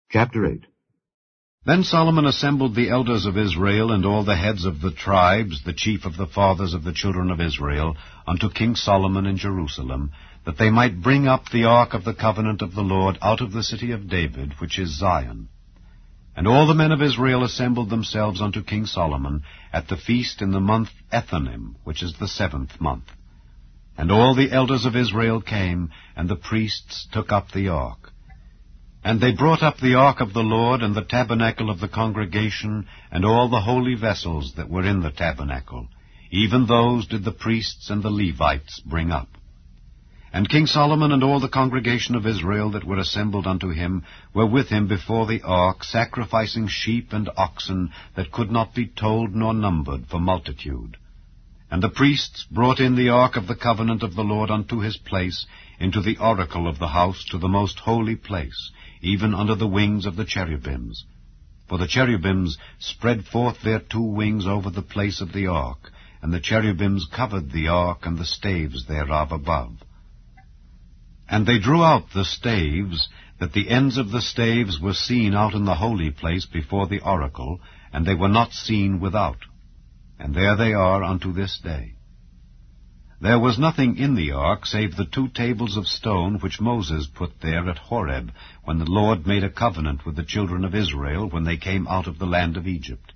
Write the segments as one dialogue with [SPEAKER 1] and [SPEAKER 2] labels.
[SPEAKER 1] Chapter 8.
[SPEAKER 2] Then Solomon assembled the elders of Israel and all the heads of the tribes, the chief of the fathers of the children of Israel, unto King Solomon in Jerusalem, that they might bring up the ark of the covenant of the Lord out of the city of David, which is Zion. And all the men of Israel assembled themselves unto King Solomon at the feast in the month Ethanim, which is the 7th month. And all the elders of Israel came, and the priests took up the ark. And they brought up the ark of the Lord, and the tabernacle of the congregation, and all the holy vessels that were in the tabernacle. Even those did the priests and the Levites bring up. And King Solomon and all the congregation of Israel that were assembled unto him were with him before the ark, sacrificing sheep and oxen that could not be told nor numbered for multitude. And the priests brought in the ark of the covenant of the Lord unto his place, into the oracle of the house, to the most holy place, even under the wings of the cherubims. For the cherubims spread forth their 2 wings over the place of the ark, and the cherubims covered the ark and the staves thereof above. And they drew out the staves, that the ends of the staves were seen out in the holy place before the oracle, and they were not seen without. And there they are unto this day. There was nothing in the ark save the 2 tables of stone which Moses put there at Horeb, when the Lord made a covenant with the children of Israel when they came out of the land of Egypt.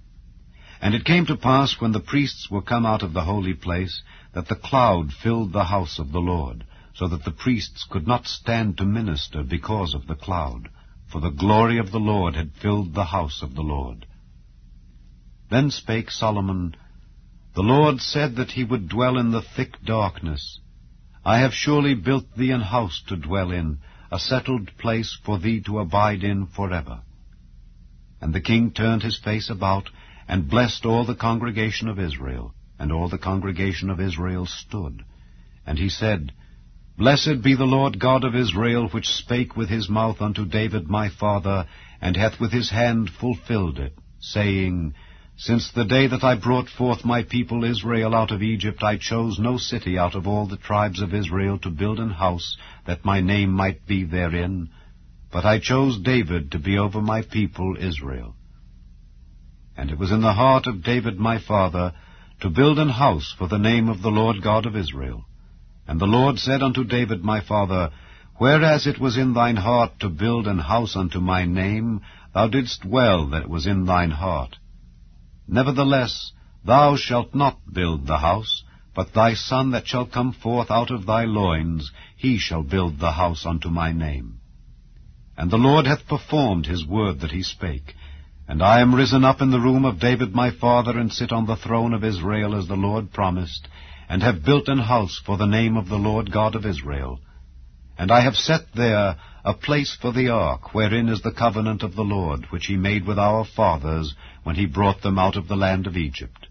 [SPEAKER 2] And it came to pass, when the priests were come out of the holy place, that the cloud filled the house of the Lord, so that the priests could not stand to minister because of the cloud, for the glory of the Lord had filled the house of the Lord. Then spake Solomon, The Lord said that he would dwell in the thick darkness. I have surely built thee an house to dwell in, a settled place for thee to abide in forever. And the king turned his face about, and blessed all the congregation of Israel. And all the congregation of Israel stood. And he said, Blessed be the Lord God of Israel, which spake with his mouth unto David my father, and hath with his hand fulfilled it, saying, Since the day that I brought forth my people Israel out of Egypt, I chose no city out of all the tribes of Israel to build an house, that my name might be therein. But I chose David to be over my people Israel. And it was in the heart of David my father to build an house for the name of the Lord God of Israel. And the Lord said unto David my father, Whereas it was in thine heart to build an house unto my name, thou didst well that it was in thine heart. Nevertheless, thou shalt not build the house, but thy son that shall come forth out of thy loins, he shall build the house unto my name. And the Lord hath performed his word that he spake. And I am risen up in the room of David my father, and sit on the throne of Israel as the Lord promised, and have built an house for the name of the Lord God of Israel. And I have set there a place for the ark, wherein is the covenant of the Lord, which he made with our fathers, when he brought them out of the land of Egypt.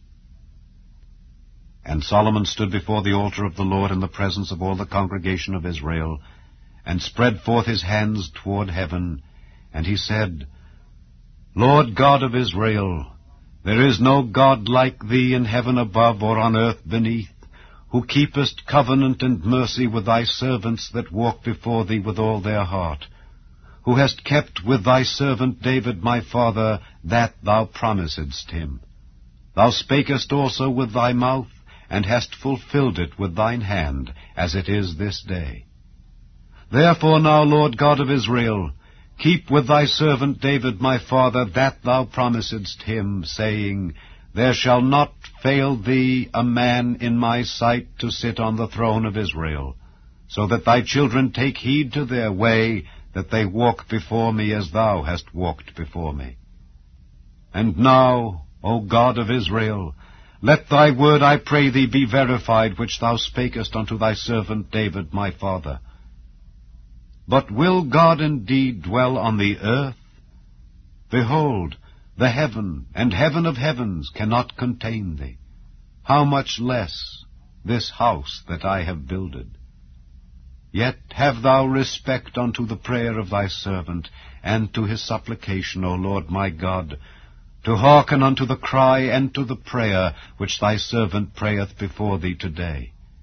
[SPEAKER 2] And Solomon stood before the altar of the Lord in the presence of all the congregation of Israel, and spread forth his hands toward heaven, and he said, Lord God of Israel, there is no God like thee in heaven above or on earth beneath, who keepest covenant and mercy with thy servants that walk before thee with all their heart, who hast kept with thy servant David my father that thou promisedst him. Thou spakest also with thy mouth, and hast fulfilled it with thine hand, as it is this day. Therefore now, Lord God of Israel, keep with thy servant David my father that thou promisedst him, saying, There shall not fail thee a man in my sight to sit on the throne of Israel, so that thy children take heed to their way, that they walk before me as thou hast walked before me. And now, O God of Israel, let thy word, I pray thee, be verified, which thou spakest unto thy servant David my father. But will God indeed dwell on the earth? Behold, the heaven and heaven of heavens cannot contain thee. How much less this house that I have builded? Yet have thou respect unto the prayer of thy servant, and to his supplication, O Lord my God, to hearken unto the cry and to the prayer which thy servant prayeth before thee today.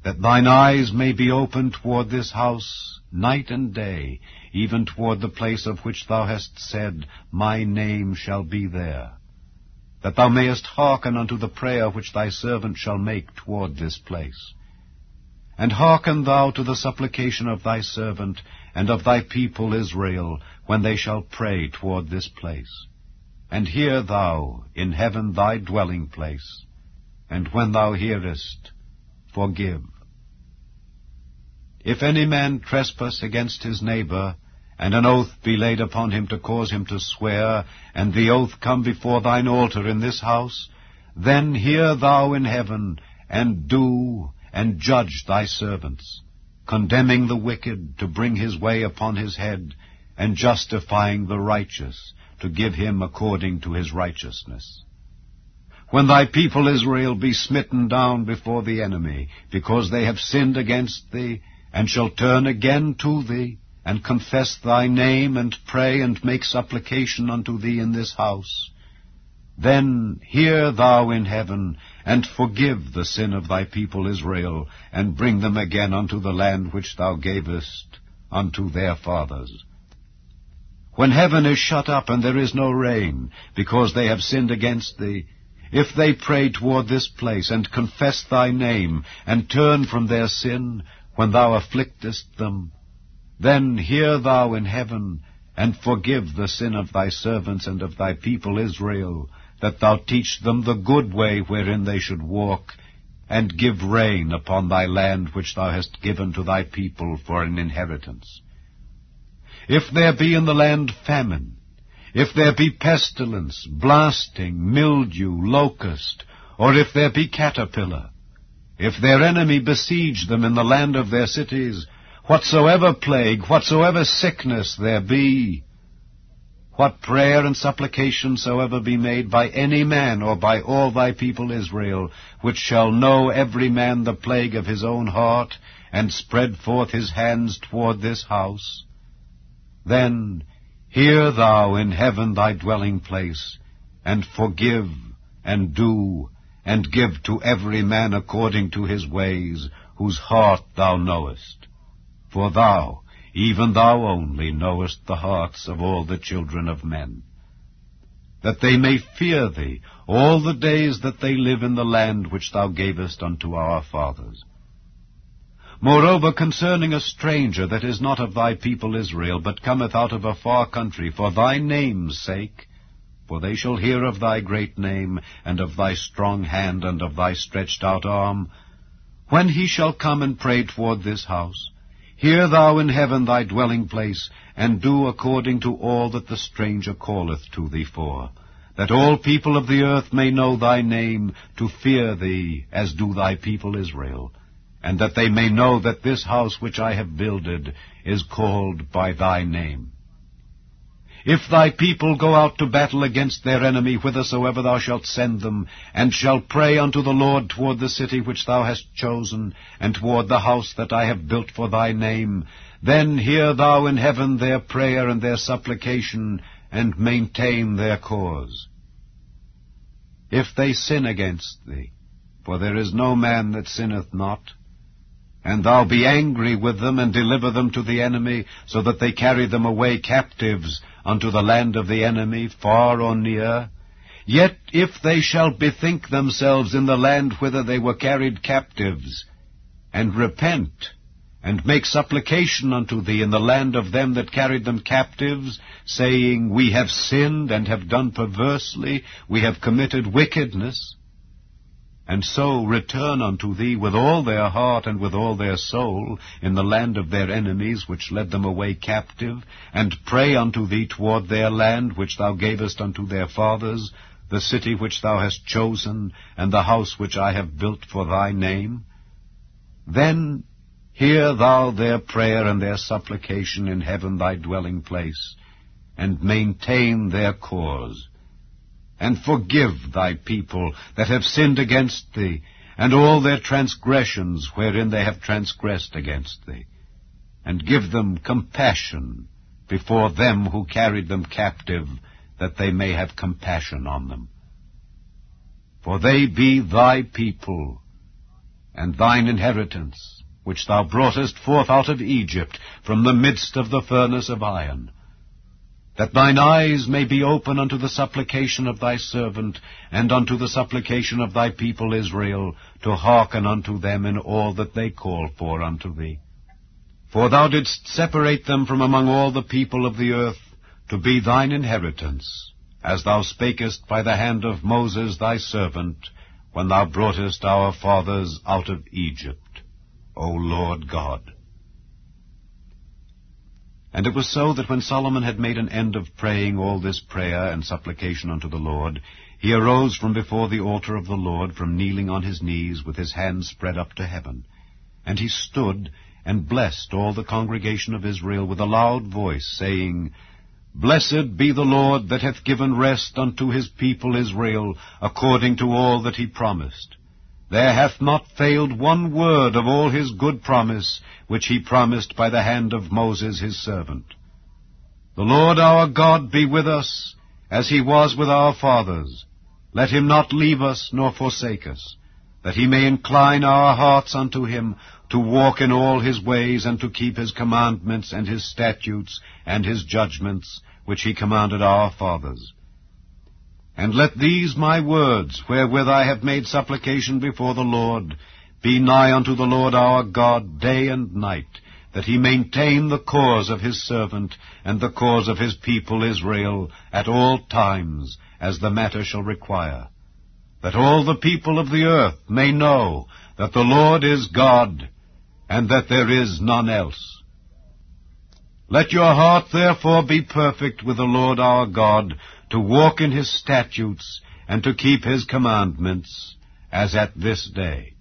[SPEAKER 2] that thine eyes may be open toward this house night and day, even toward the place of which thou hast said, My name shall be there, that thou mayest hearken unto the prayer which thy servant shall make toward this place. And hearken thou to the supplication of thy servant and of thy people Israel, when they shall pray toward this place. And hear thou in heaven thy dwelling place, and when thou hearest, forgive. If any man trespass against his neighbor, and an oath be laid upon him to cause him to swear, and the oath come before thine altar in this house, then hear thou in heaven, and do and judge thy servants, condemning the wicked to bring his way upon his head, and justifying the righteous to give him according to his righteousness. When thy people Israel be smitten down before the enemy, because they have sinned against thee, and shall turn again to thee, and confess thy name, and pray and make supplication unto thee in this house, then hear thou in heaven, and forgive the sin of thy people Israel, and bring them again unto the land which thou gavest unto their fathers. When heaven is shut up, and there is no rain, because they have sinned against thee, if they pray toward this place, and confess thy name, and turn from their sin, when thou afflictest them, then hear thou in heaven, and forgive the sin of thy servants and of thy people Israel, that thou teach them the good way wherein they should walk, and give rain upon thy land which thou hast given to thy people for an inheritance. If there be in the land famine, if there be pestilence, blasting, mildew, locust, or if there be caterpillar, if their enemy besiege them in the land of their cities, whatsoever plague, whatsoever sickness there be, what prayer and supplication soever be made by any man or by all thy people Israel, which shall know every man the plague of his own heart, and spread forth his hands toward this house, then hear thou in heaven thy dwelling place, and forgive, and do, and give to every man according to his ways, whose heart thou knowest. For thou, even thou only, knowest the hearts of all the children of men, that they may fear thee all the days that they live in the land which thou gavest unto our fathers. Moreover, concerning a stranger that is not of thy people Israel, but cometh out of a far country, for thy name's sake, for they shall hear of thy great name, and of thy strong hand, and of thy stretched out arm, when he shall come and pray toward this house, hear thou in heaven thy dwelling place, and do according to all that the stranger calleth to thee for, that all people of the earth may know thy name, to fear thee as do thy people Israel, and that they may know that this house which I have builded is called by thy name. If thy people go out to battle against their enemy, whithersoever thou shalt send them, and shall pray unto the Lord toward the city which thou hast chosen, and toward the house that I have built for thy name, then hear thou in heaven their prayer and their supplication, and maintain their cause. If they sin against thee, for there is no man that sinneth not, and thou be angry with them, and deliver them to the enemy, so that they carry them away captives unto the land of the enemy, far or near, yet if they shall bethink themselves in the land whither they were carried captives, and repent, and make supplication unto thee in the land of them that carried them captives, saying, We have sinned, and have done perversely, we have committed wickedness, and so return unto thee with all their heart and with all their soul in the land of their enemies which led them away captive, and pray unto thee toward their land which thou gavest unto their fathers, the city which thou hast chosen, and the house which I have built for thy name, then hear thou their prayer and their supplication in heaven thy dwelling place, and maintain their cause, and forgive thy people that have sinned against thee, and all their transgressions wherein they have transgressed against thee, and give them compassion before them who carried them captive, that they may have compassion on them. For they be thy people, and thine inheritance, which thou broughtest forth out of Egypt from the midst of the furnace of iron, that thine eyes may be open unto the supplication of thy servant, and unto the supplication of thy people Israel, to hearken unto them in all that they call for unto thee. For thou didst separate them from among all the people of the earth, to be thine inheritance, as thou spakest by the hand of Moses thy servant, when thou broughtest our fathers out of Egypt, O Lord God. And it was so that when Solomon had made an end of praying all this prayer and supplication unto the Lord, he arose from before the altar of the Lord, from kneeling on his knees with his hands spread up to heaven. And he stood and blessed all the congregation of Israel with a loud voice, saying, Blessed be the Lord that hath given rest unto his people Israel, according to all that he promised. There hath not failed one word of all his good promise, which he promised by the hand of Moses his servant. The Lord our God be with us, as he was with our fathers. Let him not leave us nor forsake us, that he may incline our hearts unto him, to walk in all his ways, and to keep his commandments and his statutes and his judgments, which he commanded our fathers. And let these my words, wherewith I have made supplication before the Lord, be nigh unto the Lord our God day and night, that he maintain the cause of his servant, and the cause of his people Israel, at all times, as the matter shall require, that all the people of the earth may know that the Lord is God, and that there is none else. Let your heart therefore be perfect with the Lord our God, to walk in his statutes, and to keep his commandments, as at this day.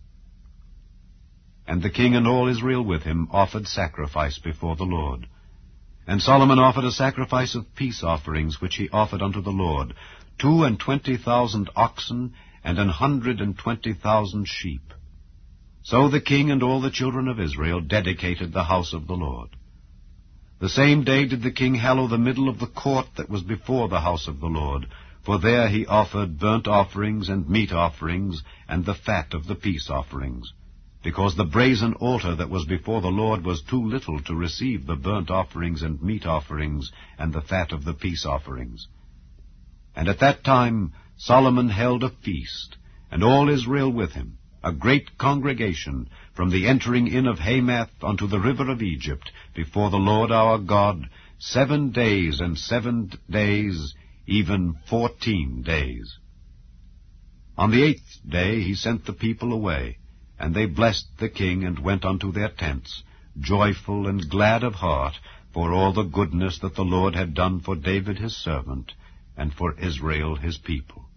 [SPEAKER 2] And the king and all Israel with him offered sacrifice before the Lord. And Solomon offered a sacrifice of peace offerings, which he offered unto the Lord, 22,000 oxen, and 120,000 sheep. So the king and all the children of Israel dedicated the house of the Lord. The same day did the king hallow the middle of the court that was before the house of the Lord, for there he offered burnt offerings and meat offerings, and the fat of the peace offerings, because the brazen altar that was before the Lord was too little to receive the burnt offerings and meat offerings, and the fat of the peace offerings. And at that time Solomon held a feast, and all Israel with him, a great congregation, from the entering in of Hamath unto the river of Egypt, before the Lord our God, 7 days and 7 days, even 14 days. On the 8th day he sent the people away, and they blessed the king, and went unto their tents, joyful and glad of heart, for all the goodness that the Lord had done for David his servant, and for Israel his people.